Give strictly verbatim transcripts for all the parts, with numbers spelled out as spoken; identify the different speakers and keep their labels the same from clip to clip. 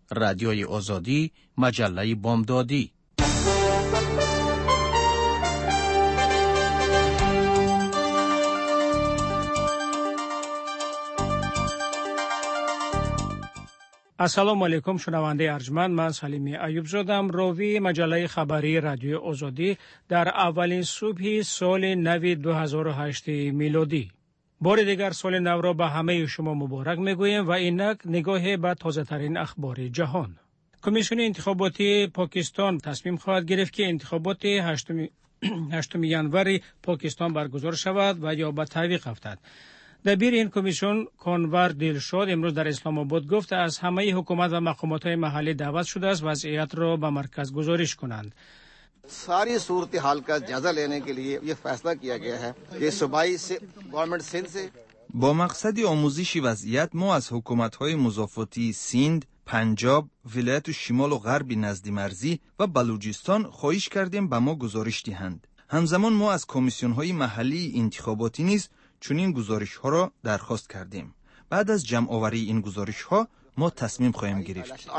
Speaker 1: رادیوی آزادی، مجله بامدادی.
Speaker 2: السلام علیکم شنونده ارجمند، من سلیمی ایوب زادم. راوی مجله خبری رادیو آزادی در اولین صبح سال نو دو هزار و هشت میلادی. بار دیگر سال نو را به همه شما مبارک میگویم و اینک نگاه به تازه ترین اخبار جهان. کمیسیون انتخاباتی پاکستان تصمیم خواهد گرفت که انتخابات هشتم ژانویه پاکستان برگزار شود و یا به تعویق افتد. دبیر این کمیسیون کنور دلشاد امروز در اسلام آباد گفت از همه حکومت و مقامات محلی دعوت شده است وضعیت را به مرکز گزارش کنند.
Speaker 3: सारी सूरत हाल का जायजा लेने के लिए ये फैसला किया गया है कि सूबाई से गवर्नमेंट सिंध से
Speaker 4: با مقصد آموزش وضعیت ما از حکومت‌های مضافاتی سیند، پنجاب، ولایت شمال و غرب نزد مرزی و بلوچستان خواهش کردیم به ما گزارش دهند. همزمان ما از کمیسیون‌های محلی انتخاباتی نیز چنین گزارش‌ها را درخواست کردیم. بعد از جمع آوری این گزارش‌ها ما تصمیم خواهیم گرفت.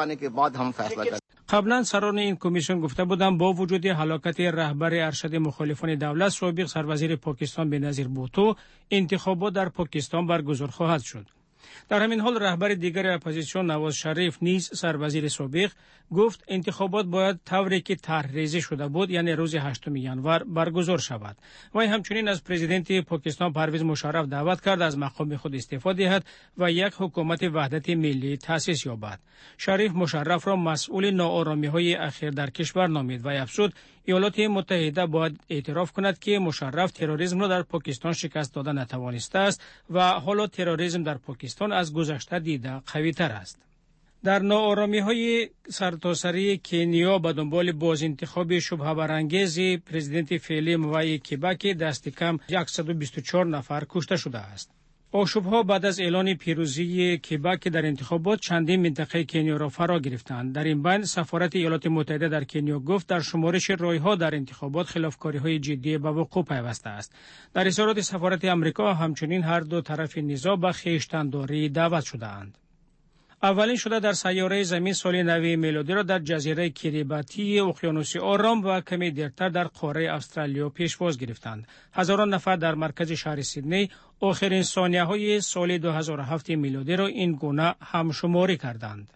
Speaker 2: قبلا سران این کمیسیون گفته بودند با وجود هلاکت رهبر ارشد مخالفان دولت سابق سروزیر پاکستان بنظیر بوتو انتخابات در پاکستان برگزار خواهد شد. در همین حال رهبر دیگر اپوزیسیون نواز شریف نیز سروزیر سابق گفت انتخابات باید طوری که طرحریزی شده بود یعنی روز هشتم ژانویه برگزار شود. وی همچنین از پرزیدنت پاکستان پرویز مشرف دعوت کرد از مقام خود استعفا دهد و یک حکومت وحدت ملی تأسیس یابد. شریف مشرف را مسئول ناآرامی‌های اخیر در کشور نامید و افزود ایالات متحده باید اعتراف کند که مشرف تروریسم را در پاکستان شکست داده نتوانسته است و حالا تروریسم در پاکستان از گذشته دیده قوی‌تر است. در ناآرامی‌های سرتاسری کنیا به دنبال بازانتخاب شبهه برانگیز پرزیدنت فعلی موای کیباک دست کم صد و بیست و چهار نفر کشته شده است. آشوب‌ها بعد از اعلان پیروزی کیباک در انتخابات چندین منطقه کنیا را فرا گرفتند. در این بین سفارت ایالات متحده در کنیا گفت در شمارش رای‌ها در انتخابات خلافکاری‌های جدی به وقوع پیوسته است. در اظهارات سفارت آمریکا همچنین هر دو طرف نزاع به خویشتن‌داری دعوت شده‌اند. اولین شده در سیاره زمین سال نو میلادی را در جزیره کریباتی اقیانوس آرام و کمی دیرتر در قاره استرالیا پیشواز گرفتند. هزاران نفر در مرکز شهر سیدنی آخرین ثانیه‌های سال دو هزار و هفت میلادی را این گونه همشماری کردند.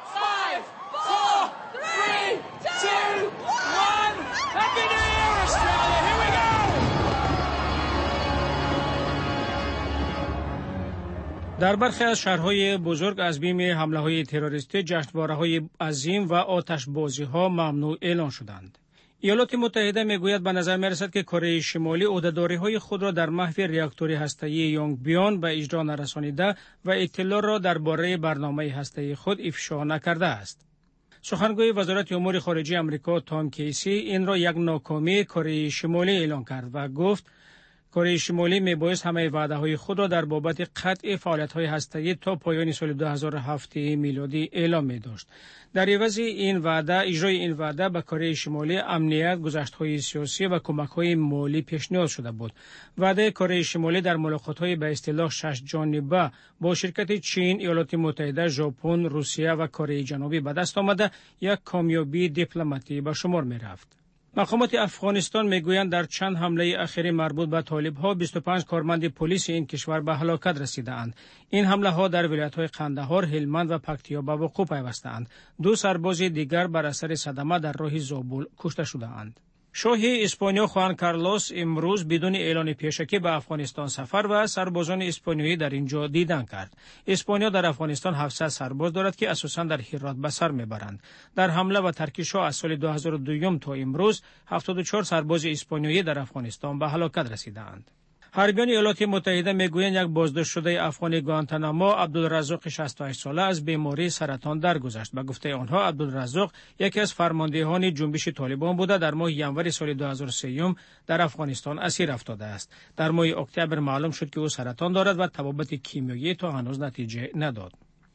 Speaker 2: در برخی از شهرهای بزرگ از بیم حمله‌های تروریستی جشنواره‌های عظیم و آتش‌بازی‌ها ممنوع اعلان شدند. ایالات متحده میگوید به نظر می‌رسد که کره شمالی عهده‌داری‌های خود را در محو راکتور هسته‌ای یونگ بیان به اجرا نرسانیده و اطلاع را درباره برنامه هسته‌ای خود افشا نکرده است. سخنگوی وزارت امور خارجه آمریکا تام کیسی این را یک ناکامی کره شمالی اعلان کرد و گفت کره شمالی میبایست همه وعده‌های خود را در بابت قطع فعالیت‌های هسته‌ای تا پایان سال دو هزار و هفت میلادی اعلام می‌داشت. در عوض این وعده اجرای این وعده به کره شمالی امنیت، گذشت‌های سیاسی و کمک‌های مالی پیشنهاد شده بود. وعده کره شمالی در ملاقات‌های به اصطلاح شش جانبه با شرکت چین، ایالات متحده، ژاپن، روسیه و کره جنوبی به دست آمده یک کامیابی دیپلماتی به شمار می‌رفت. مقامات افغانستان میگویند در چند حمله اخیر مربوط به طالب‌ها بیست و پنج کارمند پلیس این کشور به هلاکت رسیدند. این حمله‌ها در ولایت‌های قندهار، هلمند و پکتیا به وقوع پیوستند. دو سرباز دیگر بر اثر صدمه در راه زابل کشته شدند. شاه اسپانیا خوان کارلوس امروز بدون اعلان پیشکی به افغانستان سفر و سربازان اسپانیایی در اینجا دیدن کرد. اسپانیا در افغانستان هفتصد سرباز دارد که اساساً در هرات به سر میبرند. در حمله و ترک شاه از سال دو هزار و دو تا امروز هفتاد و چهار سرباز اسپانیایی در افغانستان به هلاکت رسیدند. حربیان ایالات متحده میگویند یک بازداشت شده افغانی گوانتانامو عبدالرزاق شصت و هشت ساله از بیماری سرطان درگذشت. به گفته آنها عبدالرزاق یکی از فرماندهان جنبش طالبان بوده در ماه ژانویه سال دو هزار و سه در افغانستان اسیر افتاده است. در ماه اکتبر معلوم شد که او سرطان دارد و تبابت کیمیایی تا هنوز نتیجه نداد.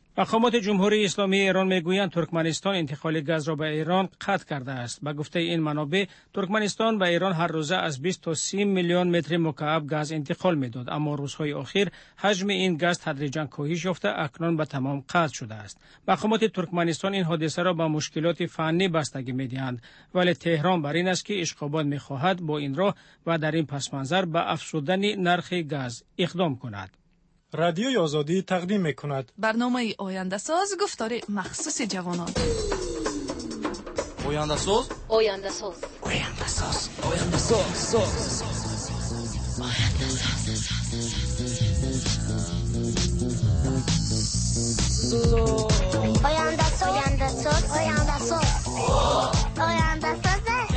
Speaker 2: مقامات جمهوری اسلامی ایران میگویند ترکمنستان انتقال گاز را به ایران قطع کرده است. به گفته این منابع، ترکمنستان به ایران هر روزه از بیست تا سی میلیون متر مکعب گاز انتقال میداد، اما روزهای اخیر حجم این گاز تدریجاً کاهش یافته اکنون به تمام قطع شده است. مقامات ترکمنستان این حادثه را به مشکلات فنی بستگی میدهند، ولی تهران بر این است که اشغابات میخواهد با این راه و در این پس منظر به افزودن نرخ گاز اقدام کند.
Speaker 5: رادیوی آزادی تقدیم میکند
Speaker 6: برنامه آینده ساز، گفتار مخصوص جوانان.
Speaker 7: آینده ساز
Speaker 8: آینده ساز
Speaker 7: آینده ساز آینده ساز
Speaker 8: آینده ساز آینده ساز آینده ساز آینده ساز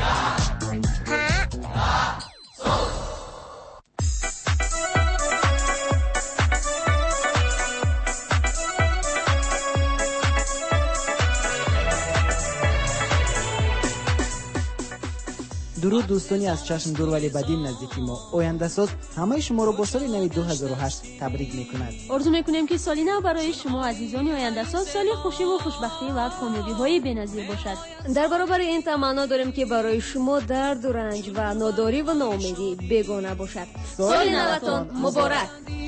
Speaker 9: درود دوستانی از چشم دور ولی بدیم نزدیکی ما. آینده ساز همه شما رو با سال نو دو هزار و هشت تبریک میکند.
Speaker 10: آرزو میکنیم که سالی نو برای شما عزیزان آینده ساز سالی خوشی و خوشبختی و کامیابی های بی‌نظیر باشد.
Speaker 11: در برابر این تمنا داریم که برای شما درد و رنج و ناداری و ناامیدی بیگانه باشد.
Speaker 10: سال نوتان مبارک.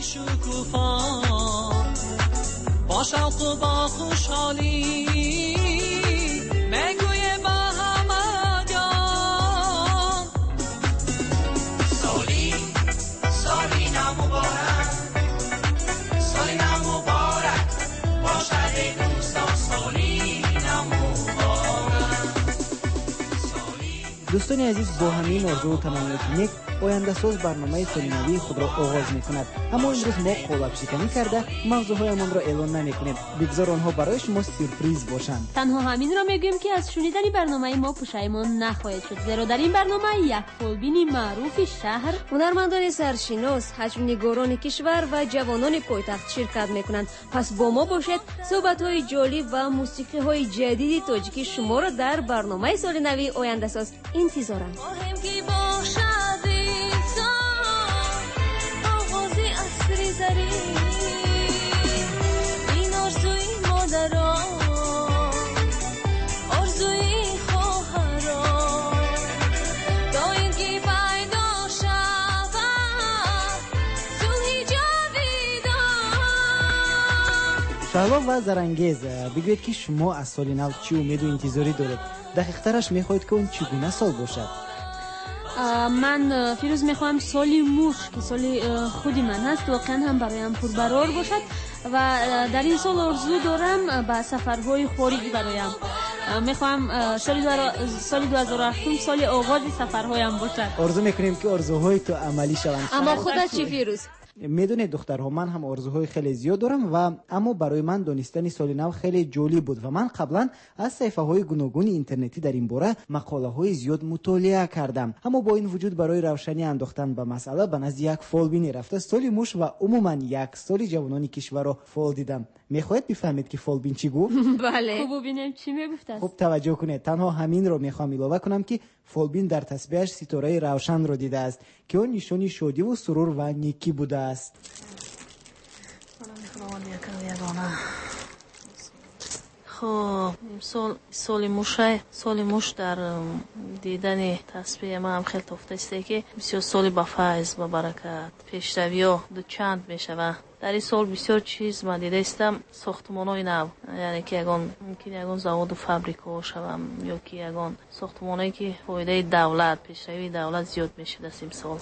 Speaker 7: با شوق و با خوشحالی میگویم با همه جان سالی سالی نو مبارک سالی نو مبارک باشد دوستان سالی نو مبارک.
Speaker 9: دوستان عزیز، با همین آرزو و تمنیات نیک آینده ساز برنامه سال نوی خود را آغاز میکند. اما امروز ما قالب شکنی کرده موضوعهایمان را اعلان نمیکنیم، بگذار آنها برای شما سورپرایز باشند.
Speaker 10: تنها همین را میگویم که از شنیدن برنامه ما پشیمان نخواهید شد، زیرا در این برنامه یک فولبین معروف شهر،
Speaker 11: هنرمندان سرشناس، حجم‌نگاران کشور و جوانان پایتخت شرکت میکنند. پس با ما باشید، صحبت‌های جالب و موسیقی‌های جدید تاجیکی شما را در برنامه سال نوی آینده ساز انتظارند.
Speaker 7: این آرزوی مادران آرزوی خواهران تا اینکه پیدا شود صلح جاویدان.
Speaker 9: شهلا و زرانگیز، بگوید که شما از سال نو چی امید و انتظاری دارید؟ دقیق‌ترش میخواهید که اون چگونه سال باشد؟
Speaker 10: من فیروز میخوام سالی موش که سالی خودی من هست واقعا هم برایم پربرار باشد و در این سال آرزو دارم به سفرهای خارجی برایم. میخوام سال سال دو هزار و هشت سال آغاز سفرهایم باشد.
Speaker 9: آرزو میکنیم که آرزوهای تو عملی شوند.
Speaker 11: اما خودت چی فیروز؟
Speaker 9: میدونید دخترها، من هم آرزوهای خیلی زیاد دارم و اما برای من دانستن سال نو خیلی جالب بود و من قبلا از صفحه های گوناگون اینترنتی در این باره مقاله های زیاد مطالعه کردم. اما با این وجود برای روشنی انداختن به مسئله به نزد یک فالبینی رفته سال موش و عموما یک سال جوانان کشور را فال دیدم. میخواهید بفهمید که فالبین چی گفت؟
Speaker 11: بله.
Speaker 10: خوب ببینیم چی میگفت است.
Speaker 9: خوب توجه کنید. تنها همین رو میخوام اضافه کنم که فالبین در تسبیحش ستاره روشن رو دیده است که اون نشانی شادی و سرور و نیکی بوده است.
Speaker 12: خب سال سال موشه سال موش در دیدن تسبیح ما هم خیلی تفته است که بسیار سال با فیض و برکت پیشروی ها دو چند میشه. در این سال بسیار چیز من دیده استم، ساختمان‌های نو، یعنی که یگان ممکن یگان زواد و فابریکا شوم یا که یگان ساختمانایی که فایده دولت پیشروی دولت زیاد میشه در این سال.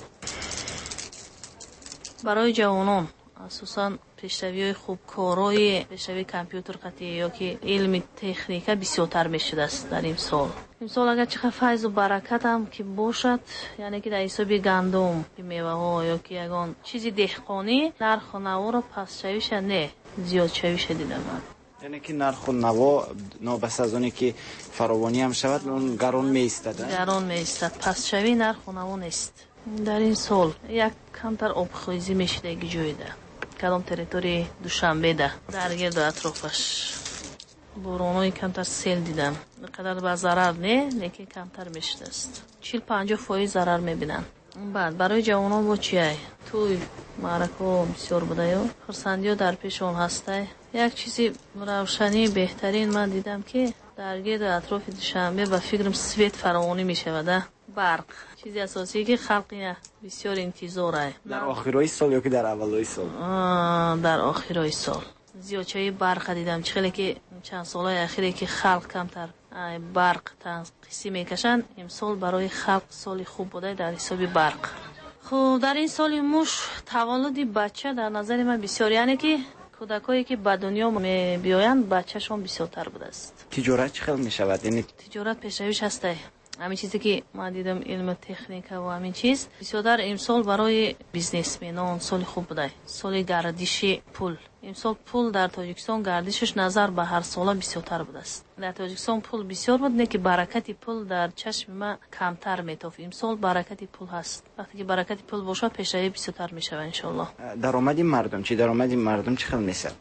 Speaker 12: برای جوانان اساساً پیشروی خوب کارهای پیشروی کامپیوتر قطعی یا که علم تکنیک بسیارتر میشد است در این سال. این سال اگر چقدر فیض و برکت هم که باشد، یعنی که در حساب گندم میوه ها یا که یگان چیزی دهقانی نرخ و نوا را پس شویش نه زیاد شویش دیدم من.
Speaker 13: یعنی که نرخ و نوا نابست از اونی که فراوانی هم شود اون گران میستد.
Speaker 12: گران میستد، پس شوی نرخ و نوا نیست. در این سال یک کمتر آبخویزی میشه یک جای ده کدام تریتوری دوشنبه ده در گرد و اطرافش بارانای کمتر سیل دیدم. قدر به ضرر نه لیکن کمتر میشده است. چهل پنجاه فایز ضرر میبینن. بعد برای جوانان با چیه؟ توی معرکه بسیار بوده یا خرسندی ها در پیش اون هسته یک چیزی روشنی بهترین من دیدم که در گرد اطراف دوشنبه با فکرم سویت فراوانی می شود. برق چیزی اساسی که خلق بسیار انتظاره.
Speaker 13: در آخرای سال یا که در اولای سال؟
Speaker 12: در آخرای سال زیادچه برق دیدم. خیلی که چند سالهای اخیری که خلق کمتر برق تنقیسی میکشن، امسال برای خلق سال خوب بوده در حساب برق. خب در این سال موش تولد بچه در نظر من بسیار، یعنی که کودکایی که به دنیا می بیایند بچه‌شون بسیارتر بوده است.
Speaker 13: تجارت چه خیلی می شود؟ یعنی
Speaker 12: تجارت پیشرویش هسته. همین چیزی که من دیدم علم تکنیک و همین چیز بسیار امسال برای بیزنسمنان سال خوب بوده. سال گردش پول. امسال پول در تاجیکستان گردشش نظر به هر سال بسیارتر بوده است. در تاجیکستان پول بسیار بود، نه که برکت پول در چشم ما کمتر میتوف. امسال برکت پول هست. وقتی که برکت پول باشه پیشروی بسیارتر میشه ان شاء الله.
Speaker 13: درآمد مردم چی؟ درآمد مردم چه خیلی میشه؟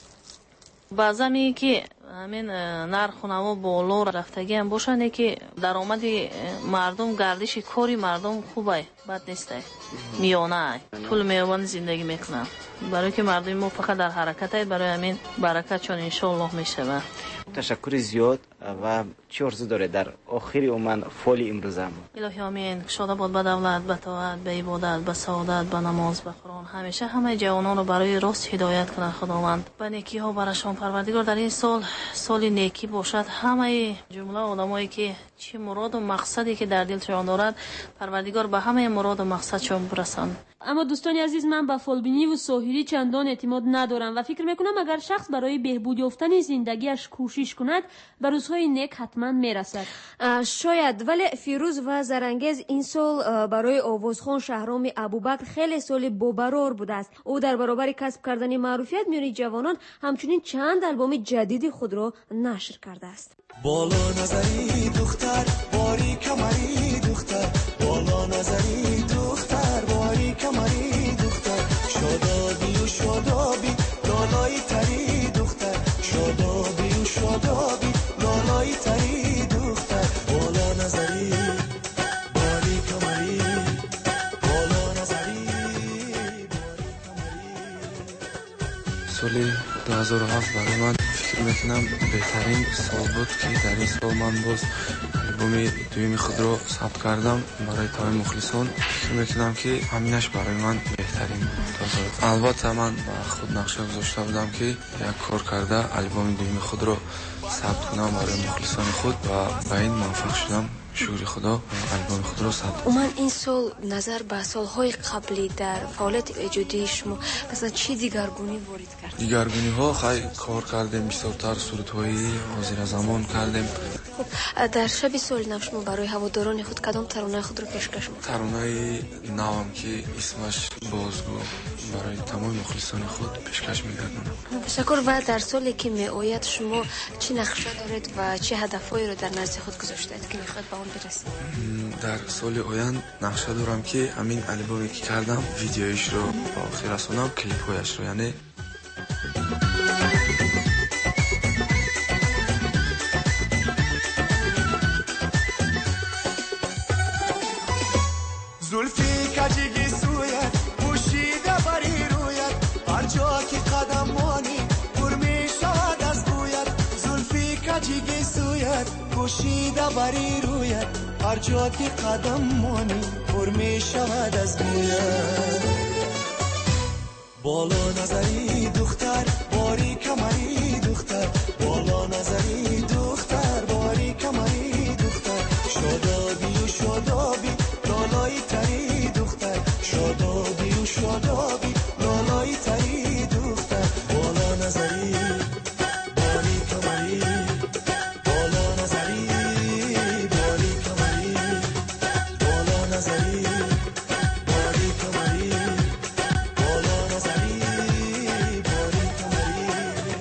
Speaker 12: بعضی که همین نرخ و نوا بالا رفتگی هم باشن که درآمد مردم، گردش کاری مردم خوبه، بد نیسته، میانه پول میوان زندگی میکنن. برای که مردم ما فقط در حرکت های، برای همین برکت چون انشالله میشه.
Speaker 13: تشکر زیاد و چی آرزو داره در آخری من فال امروزم؟
Speaker 12: الهی آمین. شاد باد به دولت، به طاعت، به عبادت، به سعادت، به نماز، به قرآن. همیشه همه جوانان رو برای راست هدایت کنه خداوند. به نیکی ها برشان پروردگار در این سال سال نیکی باشد. همه جمله آدمایی که چه مراد و مقصدی که در دلشان دارد پروردگار به همه مراد و مقصدشان برساند.
Speaker 10: اما دوستان عزیز، من به فالبینی و ساحری چندان اعتماد ندارم و فکر میکنم اگر شخص برای بهبود یافتن زندگیش کوشش کند به روزهای نیک حتما میرسد.
Speaker 11: شاید، ولی فیروز و زرانگیز این سال برای آوازخوان شهرام ابوبکر خیلی سال بابرار بوده است. او در برابر کسب کردن معروفیت میان جوانان همچنین چند آلبوم جدید خود را نشر کرده است.
Speaker 14: بالا نظری دختر باری کمری دختر، بالا نظری دختر باری کمری دختر، شادابی و شادابی لالای تری دختر، شادابی و شادابی لالای تری دختر، بالا نظری باری کمری، بالا نظری باری کمری.
Speaker 15: سالی دو هزار و هفت برای من فکر میکنم بهترین سال بود که در این سال من باز البوم دویم خود رو ثبت کردم برای تمام مخلصان. فکر میکنم که همینش برای من بهترین بود. البته من با خود نقشه گذاشته بودم که یک کار کرده البوم دویم خود رو ثبت کنم برای مخلصان خود و به این موفق شدم. شکر خدا البوم خود رو ثبت.
Speaker 11: من این سال نظر به سالهای قبلی در فعالیت ایجادی شما مثلا چی دیگرگونی وارد کرد؟
Speaker 15: دیگرگونی ها خیلی کار کردیم، بسیارتر صورت‌های حاضر زمان کردیم.
Speaker 11: خب در شب سال نو شما برای هواداران خود کدام ترانه خود رو پیشکش می‌کنید؟
Speaker 15: ترانه نوام که اسمش بازگو برای تمام مخلصان خود پیشکش می‌کنم.
Speaker 11: تشکر. و در سالی که میآید شما چه نقشه دارید و چه هدفهایی رو در نزد خود گذاشتید که می‌خواهید به آن برسید؟
Speaker 15: در سال آینده نقشه دارم که همین البومی که کردم ویدیویش رو با آخر رسونم، کلیپ‌هایش رو، یعنی
Speaker 14: زلفی کجگی سویت پوشیده بری رویت، هر جا که قدم مانی پر می شود از بویت، زلفی کجگی سویت پوشیده بری رویت، هر جا که قدم مانی پر می شود از بویت، بالا نظری دختر باری کمری دختر، بالا نظری دختر باری کمری دختر، شادابی و شادابی لالای تری دختر، شادابی و شادابی لالای تری دختر، بالا نظری باری کمری، بالا نظری باری کمری، بالا نظری باری کمری، بالا نظری باری کمری.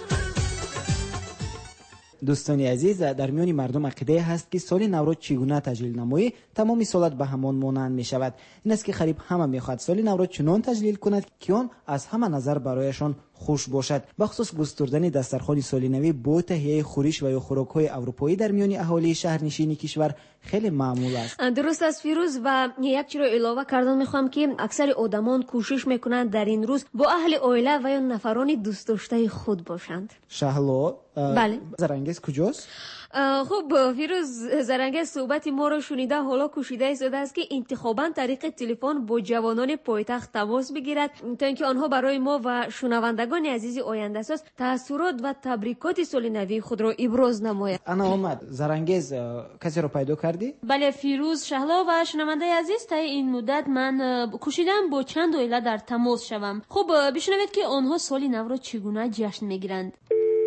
Speaker 9: دوستان عزیز، در میان مردم عقیده هست که سال نو را چگونه تجلیل نمایی تمام سالت به همان مانند می شود. این است که قریب همه می خواهد سال نو را چنان تجلیل کند که آن از همه نظر برایشان خوش باشد. بخصوص گستردن دسترخوان سال نو با تهیه خورش و یا خوراک‌های اروپایی در میان اهالی شهرنشین کشور خیلی معمول است.
Speaker 11: درست است فیروز. و یک چیز رو علاوه کردن میخوام که اکثر آدمان کوشش میکنند در این روز با اهل عائله و یا نفران دوست داشته خود باشند.
Speaker 9: شهلا
Speaker 11: بله.
Speaker 9: زرنگیز کجاست؟
Speaker 11: خب فیروز، زرنگیز صحبت ما رو شنیده حالا کوشیده ایستاده است که انتخاباً طریق تلفن با جوانان پایتخت تماس بگیرد تا اینکه آنها برای ما و شنوندگان عزیز آینده ساز تاثیرات و تبریکات سال نو خود را ابراز نماید.
Speaker 9: انا آمد. زرنگیز کسی رو پیدا کردی؟
Speaker 10: بله فیروز، شهلا و شنونده عزیز، تا این مدت من کوشیدم با چند عائله در تماس شوم. خب بشنوید که آنها سال نو را چگونه جشن میگیرند.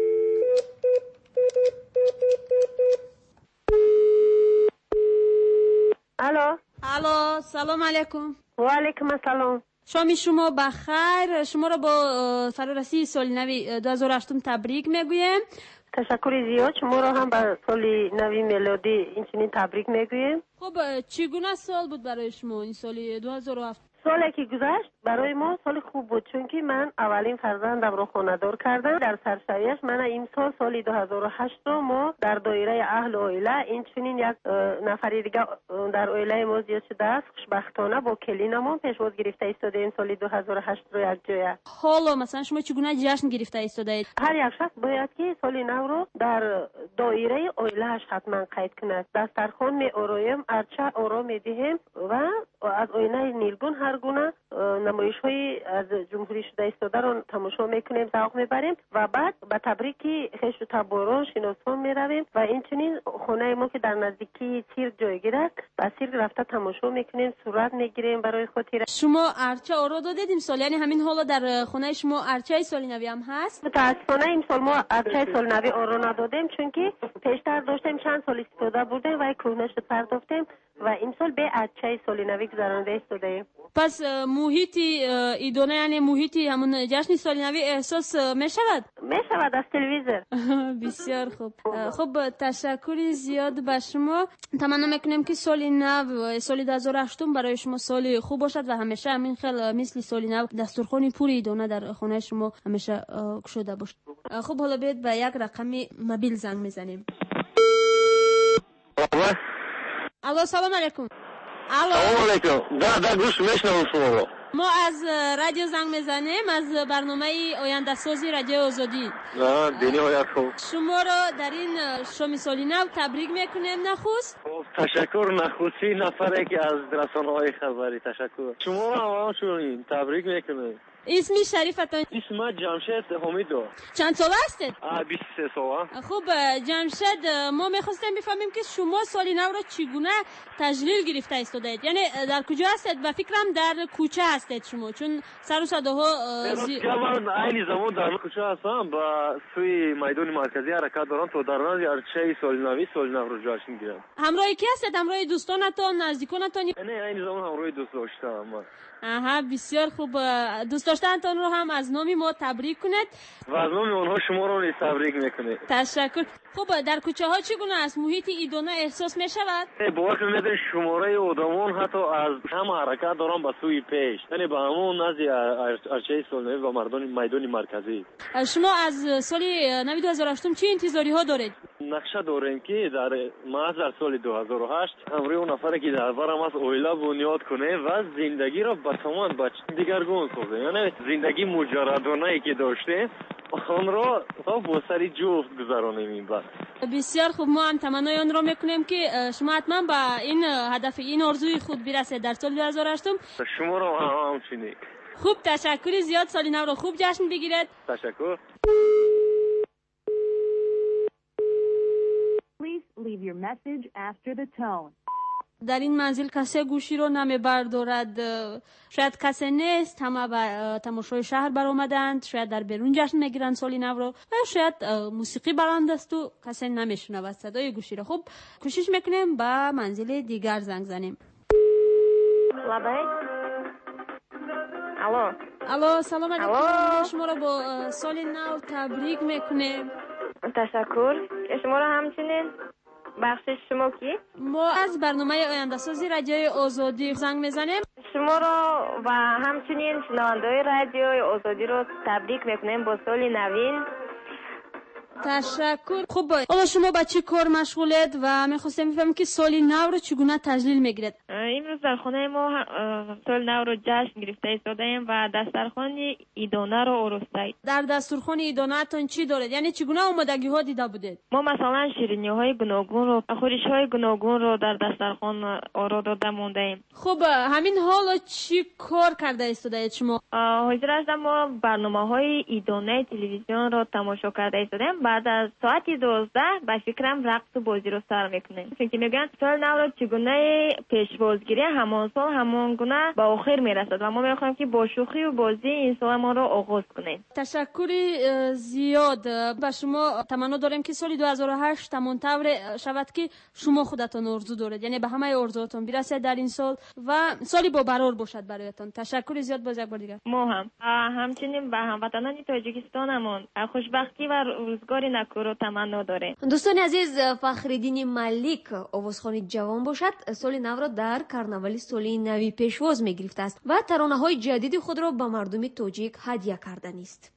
Speaker 16: الو.
Speaker 10: الو، سلام علیکم.
Speaker 16: و علیکم السلام.
Speaker 10: شامی شما بخیر. شما را با فرارسی سال نو دو هزار و هشت تبریک میگویم.
Speaker 16: تشکر زیاد. شما را هم به سال نو میلادی اینچنین تبریک میگویم.
Speaker 10: خب چگونه سال بود برای شما این سال دو هزار و هفت؟
Speaker 16: سالی که گذشت برای ما سال خوب بود، چون که من اولین فرزندم رو خانه‌دار کردم. در سرشایش من این سال سال دو هزار و هشت رو ما در دایره اهل و عائله این چنین یک نفری دیگه در عائله ما زیاد شده است. خوشبختانه با کلینمون پیشواز گرفته ایستاده این سال دو هزار و هشت رو یک جای.
Speaker 10: حالا مثلا شما چگونه جشن گرفته ایستاده اید؟
Speaker 16: هر یک شخص باید که سال نو رو در دایره عائله‌اش حتما قید کند. دسترخوان می آرایم، ارچه آرا می دهیم و از آینه نیلگون هر گونه نمایش‌های از جمهوری شده ایستاده رو تماشا میکنیم، ذوق میبریم و بعد به تبریکی خویش و تباران شناسان میرویم و این چنین خانه ما که در نزدیکی سیرک جایگیر است، به سیرک رفته تماشا میکنیم، صورت میگیریم برای خاطر.
Speaker 10: شما ارچه آرا دادید امسال؟ یعنی همین حالا در خانه شما ارچه سال نو هم هست؟
Speaker 16: متاسفانه امسال ما ارچه سال نو آرا ندادیم، چون که پیشتر داشتیم چند سال استفاده بردیم و کهنه‌اش پرداختیم و امسال به ارچه سال نو گذرانده ایستادیم.
Speaker 10: پس محیطی ایدونه، یعنی محیطی همون جشن سال نو احساس می شود؟
Speaker 16: می شود از تلویزیون.
Speaker 10: بسیار خوب. خب تشکر زیاد به شما. تمنا میکنیم که سال نو، سال دو هزار و هشت برای شما سال خوب باشد و همیشه همین خیلی مثل سال نو دسترخوان پوری ایدونه در خانه شما همیشه گشوده باشد. خب حالا بیاید به یک رقم موبیل زنگ میزنیم. الو، سلام علیکم. الو.
Speaker 17: سلام علیکم. در در گوش میشنوم شما رو.
Speaker 10: ما از رادیو زنگ میزنیم، از برنامه آینده سازی رادیو آزادی.
Speaker 17: نه دینی های خوب.
Speaker 10: شما رو در این شام سال نو تبریک میکنیم نخست.
Speaker 17: تشکر. نخستی نفره که از رسانه‌های خبری. تشکر. شما رو هم شونین تبریک میکنیم.
Speaker 10: اسمی شریفتان؟
Speaker 17: اسم جمشید حمیدو.
Speaker 10: چند ساله هستید؟
Speaker 17: بیست و سه ساله.
Speaker 10: خوب جمشید، ما میخواستیم بفهمیم که شما سال نو را چگونه تجلیل گرفته ایستادید؟ یعنی در کجا هستید؟ و فکرم در کوچه هستید شما، چون سر و صداها
Speaker 17: زی... من عین زمان در کوچه هستم با سوی میدان مرکزی حرکت دارم تا در نزد ارچه سال نو سال نو رو جشن میگیرم.
Speaker 10: همراه کی هستید؟ همراه دوستانتون، نزدیکانتون؟
Speaker 17: نه عین زمان همراه دوست داشتم من.
Speaker 10: آها بسیار خوب. دوست داشتنتون رو هم از نامی ما تبریک کنید
Speaker 17: و از نامی اونها شما رو نیز تبریک میکنید.
Speaker 10: تشکر. خوب در کوچه ها چگونه است؟ محیط ایدونه احساس می شود؟
Speaker 17: باور کنید شماره آدمان حتی از هم حرکت دارن به سوی پیش، یعنی به همون نزد ارچه سال نو و مردان میدان مرکزی.
Speaker 10: شما از سال نو دو هزار و هشت چه انتظاری ها دارید؟
Speaker 17: نقشه داریم که در محض در سال دو هزار و هشت امروز اون نفری که در برام از اویلا بنیاد کنه و زندگی را به تمام بچ دیگرگون سازه، یعنی زندگی مجردانه ای که داشته آن را با سری جفت گذرانیم. این بعد
Speaker 10: بسیار خوب. ما هم تمنای آن را میکنیم که شما حتما به این هدف، این آرزوی خود برسید در سال دو هزار و هشت.
Speaker 17: شما را هم همچنین.
Speaker 10: خوب تشکر زیاد. سال نو را خوب جشن بگیرید.
Speaker 17: تشکر.
Speaker 18: Please leave your message after the tone.
Speaker 10: در این منزل کسی گوشی رو نمی بردارد. شاید کسی نیست، همه به تماشای شهر بر آمدند، شاید در بیرون جشن میگیرند سال نو رو، و شاید موسیقی بلند است و کسی نمیشنود صدای گوشی رو. خب کوشش میکنیم به منزل دیگر زنگ زنیم.
Speaker 16: الو.
Speaker 10: الو، سلام علیکم. شما رو با سال نو تبریک میکنیم.
Speaker 16: تشکر. شما رو همچنین. بخش شما کی؟
Speaker 10: ما از برنامه آینده سازی رادیو آزادی زنگ میزنیم.
Speaker 19: شما را و همچنین شنونده‌های رادیوی آزادی رو تبریک میکنیم با سال نوین.
Speaker 10: تشکر. خب حالا شما با چه کار مشغولید و میخواستم بفهمم که سال نو رو چگونه تجلیل میگیرید؟
Speaker 12: امروز در خانه ما سال نو رو جشن گرفته ایستادیم و دسترخوان ایدانه رو آراسته.
Speaker 10: در دسترخوان ایدانه تان چی دارید؟ یعنی چگونه آمادگی ها دیده بودید؟
Speaker 12: ما مثلا شیرینی های گوناگون رو، خورش های گوناگون رو در دسترخوان آرا داده مونده ایم.
Speaker 10: خب همین حالا چی کار کرده ایستادید شما؟
Speaker 12: حاضر هستم ما برنامه های ایدانه تلویزیون رو تماشا کرده ایستادیم. بعد از ساعت دوازده به فکرم رقص و بازی رو سر میکنیم. چون که میگن سال نو رو چگونه پیشوازگیری همان سال همان گونه به آخر میرسد و ما میخوایم که با شوخی و بازی این سال ما رو آغاز کنیم.
Speaker 10: تشکر زیاد. به شما تمنا داریم که سال دو هزار و هشت تمام طور شود که شما خودتان آرزو دارید، یعنی به همه آرزوهاتون برسید در این سال و سالی با برار باشد برایتان. تشکر زیاد باز یک بار دیگر.
Speaker 12: ما هم همچنین به هموطنان تاجیکستانمون خوشبختی و روزگاری نکو رو تمنا داره.
Speaker 11: دوستان عزیز، فخرالدین ملک آوازخوان جوان باشد سال نو را در کرنوالی سالی نوی پیشواز می گرفته است و ترانه‌های جدید خود را به مردم تاجیک هدیه کردن است.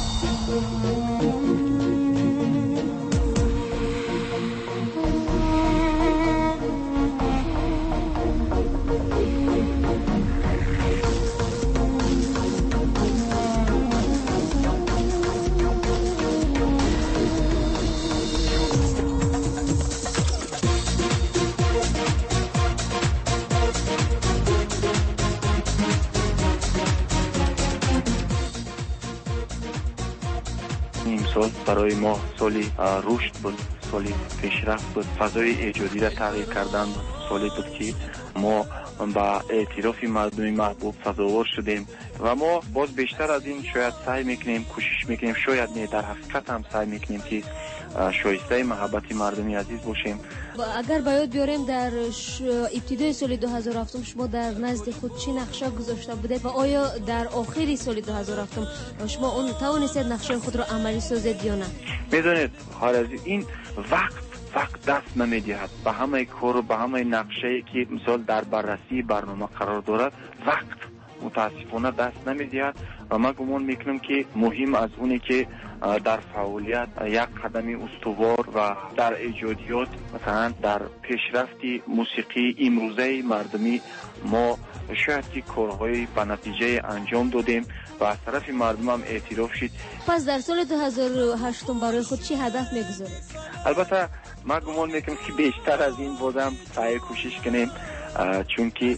Speaker 20: سال برای ما سالی رشد بود، سالی پیشرفت بود، فضای ایجادی را تغییر کردن بود. سالی بود که ما با اعتراف مردم محبوب سزاوار شدیم و ما باز بیشتر از این شاید سعی میکنیم، کوشش میکنیم، شاید نه در حقیقت هم سعی میکنیم که شایسته محبت مردمی عزیز باشیم.
Speaker 11: اگر باید بیاریم در ابتدای سال دو هزار و هفت شما در نزد خود چی نقشه گذاشته بودید و آیا در آخری سال دو هزار و هفت شما اون توانستید نقشه خود را عملی سازید یا نه؟
Speaker 20: میدونید خارجی این وقت وقت دست نمیدهد به همه کار، به همه نقشه‌ای که مثال در بررسی برنامه قرار دارد وقت متاسفانه دست نمیدهد و من گمان میکنم که مهم از اونی که در فعالیت یک قدم استوار و در ایجادیات مثلا در پیشرفت موسیقی امروزه مردمی ما شاید که کارهای به نتیجه انجام دادیم و از طرف مردم هم اعتراف شد.
Speaker 11: پس در سال دو هزار و هشت برای خود چی هدف میگذارید؟
Speaker 20: البته من گمان میکنم که بیشتر از این بازم سعی کوشش کنیم، چون که یک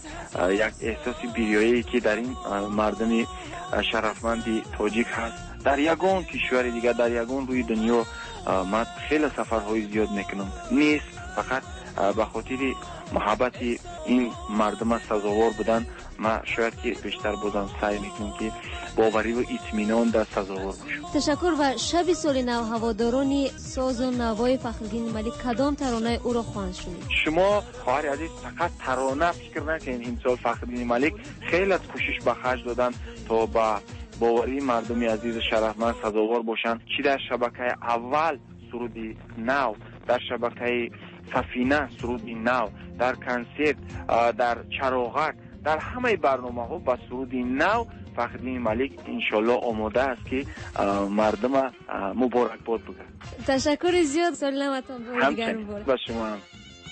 Speaker 20: احساس بیریایی که در این مردم شرفمندی تاجیک هست در یگان کشور دیگر، در یگان روی دنیا من خیلی سفرهای زیاد میکنم، نیست فقط به خاطر محبت این مردم سزاوار بودن ما شاید که بیشتر بودم سعی میکنم که باوری و اطمینان در سزاوار باشم.
Speaker 11: تشکر. و شب سال نو هواداران ساز و نوای فخرالدین ملک کدام ترانه او را خواند شنید؟
Speaker 20: شما خواهر عزیز فقط ترانه فکر نکنید، این سال فخرالدین ملک خیلی از کوشش به خرج دادن تا با باوری مردم عزیز شرفمند سزاوار باشند. چی در شبکه اول سرودی نو، در شبکه سفینه سرودی نو، در کنسرت، در چراغک، در همه برنامه ها با سرودی نو فخرالدین ملک انشالله آماده است که مردم مبارکباد بگن.
Speaker 11: تشکر زیاد. سال نوتان دیگر مبارک.
Speaker 20: با شما هم.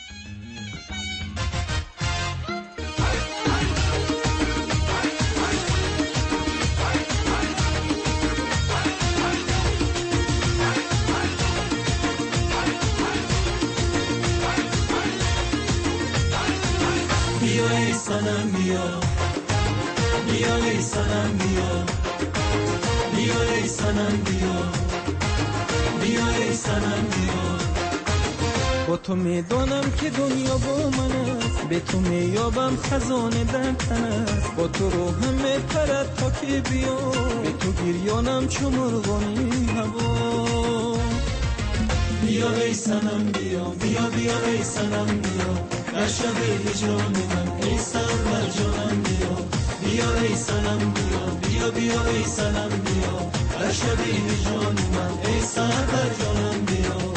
Speaker 14: بیا ای سنم بیا، بیا ای سنم بیا، بیا ای سنم بیا، بیا ای سنم بیا. با تو میدانم که دنیا با من است، به تو میابم خزانه در تن است، با تو روحم میپرد تا که بیا، به تو گریانم چو مرغانی هوا. بیا ای سنم بیا، بیا بیا ای سنم بیا، در شب هجران من ای سنم بر جانم بیا. بیا ای سنم بیا، بیا بیا ای سنم بیا، در شب هجران من ای سنم بر جانم بیا.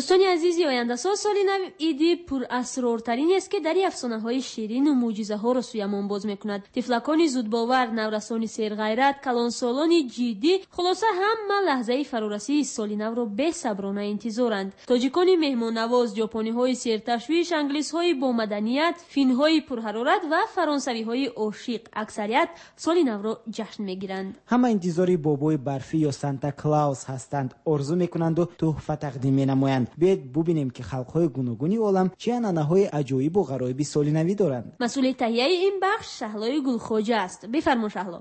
Speaker 10: دوستانی عزیزی، آینده سال سال نو ایدی پر اسرارترین است که در افسانه‌های شیرین و معجزه‌ها را سویمان باز می‌کند. طفلکان زودباور، نورسان سرغیرت، کلانسالان جدی، خلاصه همه لحظه فرارسی سال نو را به صبرانه انتظارند. تاجیکان مهمان‌نواز، ژاپنی‌های سرتشویش، انگلیس‌های با مدنیت، فین‌های پرحرارت و فرانسوی‌های عاشق اکثریت سال نو را جشن می‌گیرند.
Speaker 9: همه انتظاری بابای برفی یا سانتا کلاوس هستند، آرزو می‌کنند و تحفه تقدیم می‌نمایند. بیاید ببینیم که خلق‌های گوناگونی عالم چه انانه‌های عجایب و غرایب سال نوی دارند.
Speaker 10: مسئول تهیه این بخش شهلای گلخواجه است. بفرما شهلا.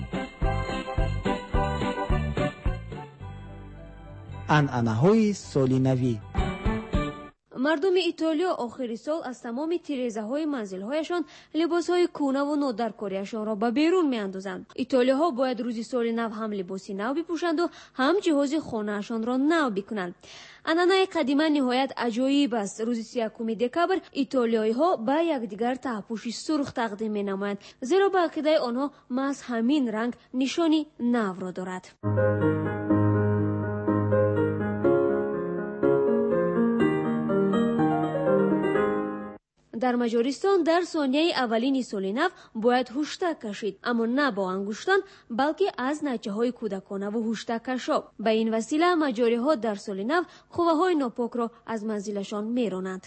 Speaker 9: انانه‌های سال نوی.
Speaker 11: مردم ایتالیا آخر سال از تمام تیره‌های منزل‌هایشان لباس‌های کهنه و نودرکاریشان را به بیرون می‌اندازند. ایتالیاها باید روزی سال نو هم لباسی نو بپوشند و هم جهاز خانه‌شان را نو بکنند. انانه قدیما نهایت عجایب است. روز سی و یکم دکبر ایتالیایی‌ها به یکدیگر ته‌پوشی سرخ تقدیم می‌نمایند، زیرا به عقیده آنها محض همین رنگ نشانی نو را دارد. در مجارستان در ثانیه اولین سال نو باید هوشتک کشید، اما نه با انگشتان بلکه از نچه های کودکانه و هوشتک کشاب. به این وسیله مجاری ها در سال نو خوبه های ناپاک را از منزلشان میرانند.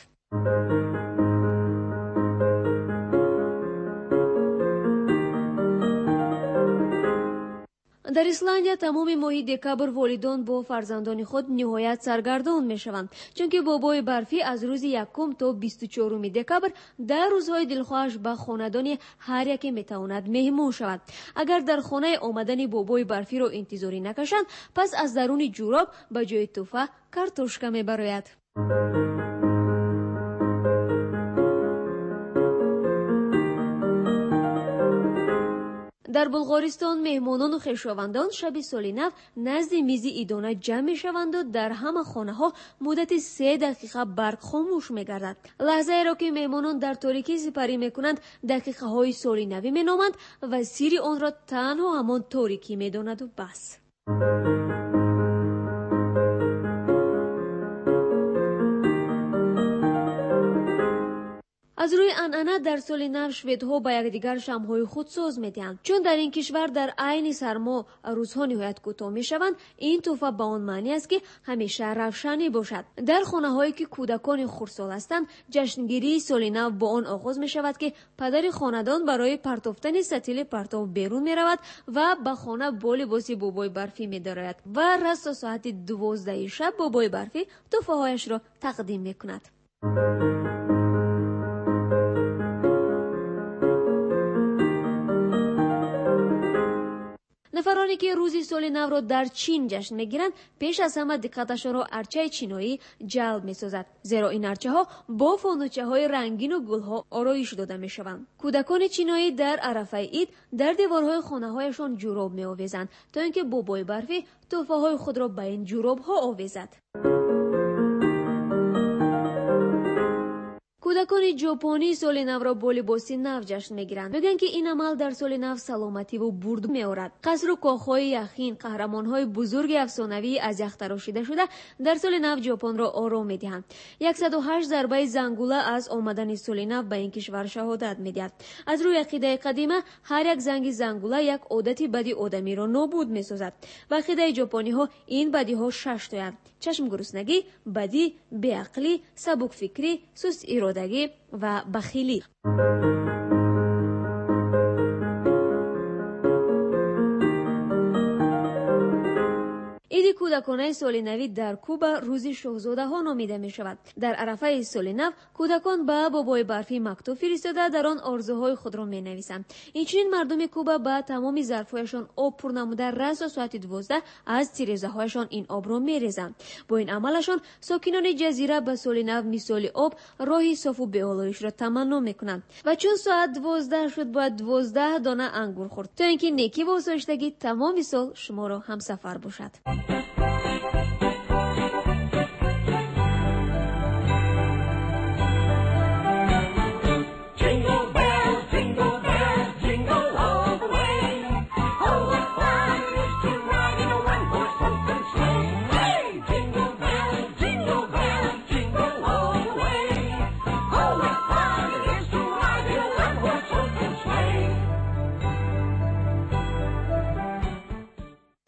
Speaker 11: در ایسلندیا تمام ماه دکبر والدان با فرزندان خود نهایت سرگردان میشوند، چون که بابای برفی از روز یکم تا بیست و چهارم دکبر در روزهای دلخواهش به خاندان هر یکی میتواند مهمان شود. اگر در خانه آمدن بابای برفی را انتظاری نکشند، پس از درون جوراب به جای تحفه کارتوشکا میبراید. در بلغارستان مهمانان و خویشاوندان شب سال نو نزد میز ایدانه جمع میشوند و در همه خانه ها مدت سه دقیقه برق خاموش میگردد. لحظه ای را که مهمانان در تاریکی سپری میکنند دقیقه های سال نوی مینامند و سیر آن را تنها همان تاریکی میداند و بس. از روی انعنه در سال نو شویدها به یکدیگر شمعهای خود ساز میدهند. چون در این کشور در عین سرما روزها نهایت کوتاه میشوند، این تحفه به آن معنی است که همیشه روشنی باشد. در خانه هایی که کودکان خردسال هستند، جشنگیری سال نو با آن آغاز می شود که پدر خاندان برای پرتافتن ستیل پرتاب بیرون می رود و به خانه با لباس بابای برفی می دارد و رس ساعت دوازده شب بابای برفی تحفه هایش را تقدیم می کند. نفرانی که روزی سال نو را در چین جشن میگیرند پیش از همه دقتشان را ارچه چینایی جلب میسازد، زیرا این ارچه ها با فانوچه های رنگین و گل ها آرایش داده میشوند. کودکان چینایی در عرفه عید در دیوارهای خانه هایشان جوراب می آویزند تا اینکه بابای برفی تحفه های خود را به این جوراب ها آویزد. کودکان ژاپنی سال نو را با لباس نو جشن میگیرند. میگن که این عمل در سال نو سلامتی و برد میآورد. قصر و کاخهای یخین، قهرمانهای بزرگ افسانوی از یخ تراشیده شده در سال نو ژاپن را آرام میدهند. صد و هشت ضربه زنگوله از آمدن سال نو به این کشور شهادت میدهد. از روی عقیده قدیمه هر یک زنگ زنگوله یک عادتی بدی آدمی را نابود میسازد. و عقیده ژاپنی ها این بدی ها شش تایند: چشم گرسنگی، بدی، بیعقلی، سبک فکری، سست ارادگی و بخیلی. عید کودکانه سال نوی در کوبا روز شاهزاده ها نامیده می شود. در عرفه سال نو کودکان به بابای برفی مکتوب فرستاده در آن آرزوهای خود را می نویسند. اینچنین مردم کوبا به تمام ظرفهایشان آب پر نموده رس و ساعت دوازده از تیره‌زه هایشان این آب را می ریزند. با این عملشان ساکنان جزیره به سال نو مثال آب راهی صاف و بی‌آلایش را تمنا می کنند. و چون ساعت دوازده شد باید دوازده دانه انگور خورد تا اینکه نیکی و آسایشتگی تمام سال شما را همسفر باشد.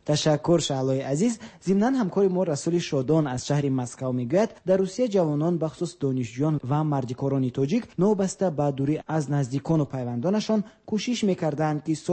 Speaker 9: تشکر شعلای عزیز. ضمناً همکار ما رسول شادان از شهر مسکو میگوید در روسیه جوانان بخصوص دانشجویان و مردکاران تاجیک نوبسته به دوری از نزدیکان و پیوندانشان کوشش میکردند که